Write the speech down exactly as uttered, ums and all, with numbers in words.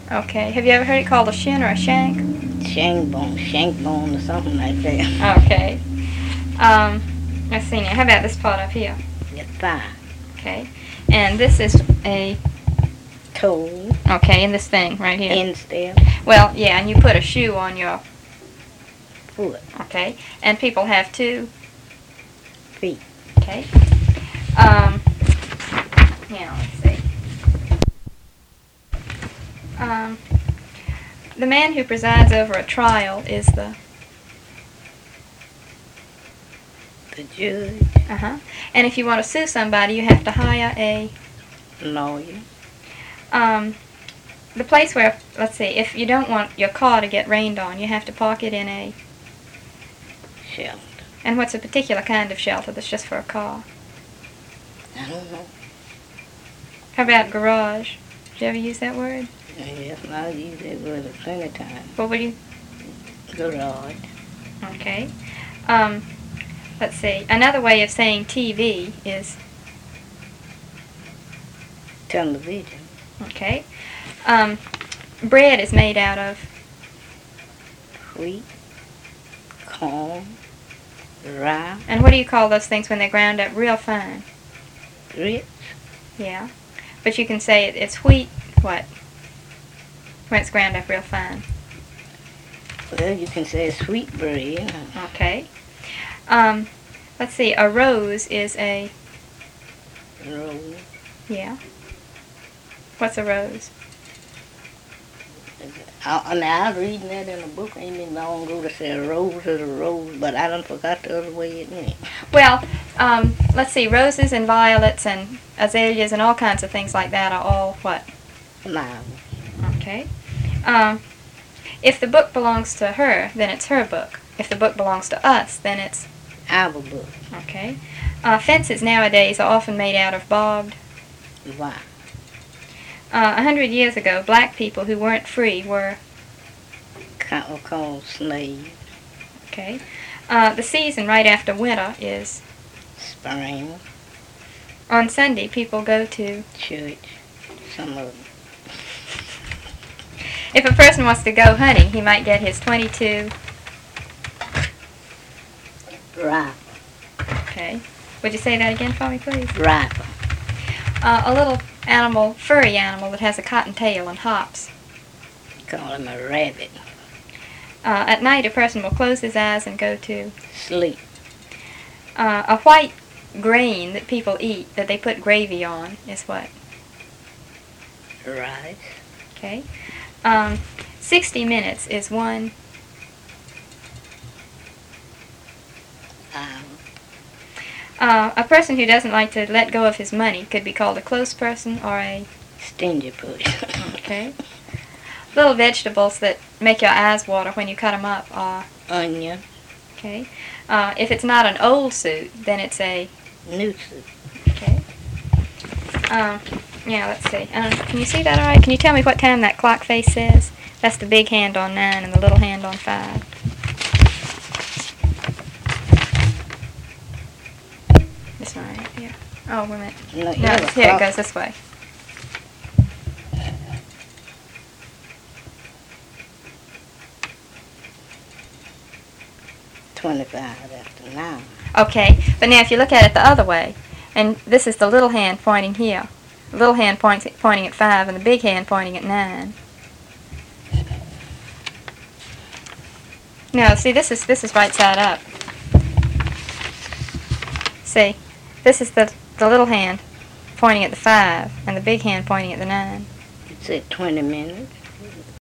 Okay. Have you ever heard it called a shin or a shank? Shank bone, shank bone or something like that. Okay. Um, let's see now. How about this part up here? The thigh. Okay. And this is a... Toe. Okay, and this thing right here. Instep. Well, yeah, and you put a shoe on your... Foot. Okay. And people have two... Feet. Okay. Um, now, let's see. Um, the man who presides over a trial is the... The judge. Uh-huh. And if you want to sue somebody, you have to hire a... Lawyer. Um, the place where, let's see, if you don't want your car to get rained on, you have to park it in a... Shelter. And what's a particular kind of shelter that's just for a car? I don't know. How about garage? Did you ever use that word? Yes, I use that word plenty of times. What would you... Garage. Okay. Um, let's see. Another way of saying T V is... Television. Okay. Um, bread is made out of... Wheat. Corn. Rye. And what do you call those things when they're ground up real fine? Grits. Yeah. But you can say it, it's wheat, what? When it's ground up real fine. Well, you can say sweet bread. Okay. Um, let's see. A rose is a... Rose. Yeah. What's a rose? I, I mean, I was reading that in a book ain't been long ago to say a rose is a rose, but I done forgot the other way it went. Well, um, let's see. Roses and violets and azaleas and all kinds of things like that are all what? Flowers. Okay. Um, if the book belongs to her, then it's her book. If the book belongs to us, then it's... Our book. Okay. Uh, fences nowadays are often made out of barbed... Why? Uh, a hundred years ago, black people who weren't free were... Called, called slaves. Okay. Uh, the season right after winter is... Spring. On Sunday, people go to... Church. Some of them. If a person wants to go hunting, he might get his twenty-two... Rifle. Okay. Would you say that again for me, please? Rifle. Uh, a little animal, furry animal that has a cotton tail and hops. Call him a rabbit. Uh, at night, a person will close his eyes and go to... Sleep. Uh, a white grain that people eat, that they put gravy on, is what? Rice. Okay. Um, sixty minutes is one... Um, Uh, a person who doesn't like to let go of his money could be called a close person or a... Stingy person. Okay. Little vegetables that make your eyes water when you cut them up are... Onion. Okay. Uh, if it's not an old suit, then it's a... New suit. Okay. Um, yeah, let's see. Um, can you see that all right? Can you tell me what time that clock face says? That's the big hand on nine and the little hand on five. This one right here. Oh, wait a minute. No, No, you have a here it clock. goes this way. twenty-five after nine. Okay, but now if you look at it the other way, and this is the little hand pointing here. The little hand points, pointing at five and the big hand pointing at nine. No, see, this is this is right side up. See, this is the the little hand pointing at the five, and the big hand pointing at the nine. It said twenty minutes.